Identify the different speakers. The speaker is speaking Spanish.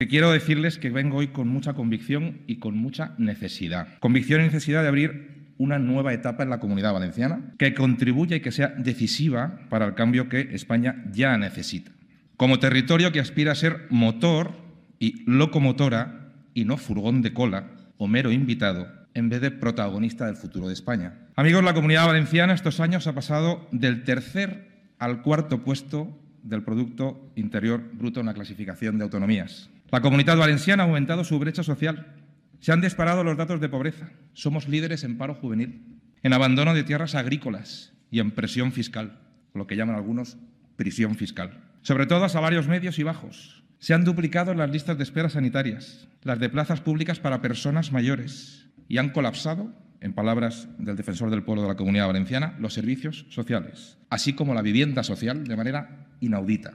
Speaker 1: Quiero decirles que vengo hoy con mucha convicción y con mucha necesidad. Convicción y necesidad de abrir una nueva etapa en la Comunidad Valenciana que contribuya y que sea decisiva para el cambio que España ya necesita. Como territorio que aspira a ser motor y locomotora y no furgón de cola o mero invitado en vez de protagonista del futuro de España. Amigos, la Comunidad Valenciana estos años ha pasado del tercer al cuarto puesto del Producto Interior Bruto en la clasificación de autonomías. La Comunidad Valenciana ha aumentado su brecha social. Se han disparado los datos de pobreza. Somos líderes en paro juvenil, en abandono de tierras agrícolas y en presión fiscal, lo que llaman algunos prisión fiscal. Sobre todo a salarios medios y bajos. Se han duplicado las listas de espera sanitarias, las de plazas públicas para personas mayores y han colapsado, en palabras del defensor del pueblo de la Comunidad Valenciana, los servicios sociales, así como la vivienda social de manera inaudita.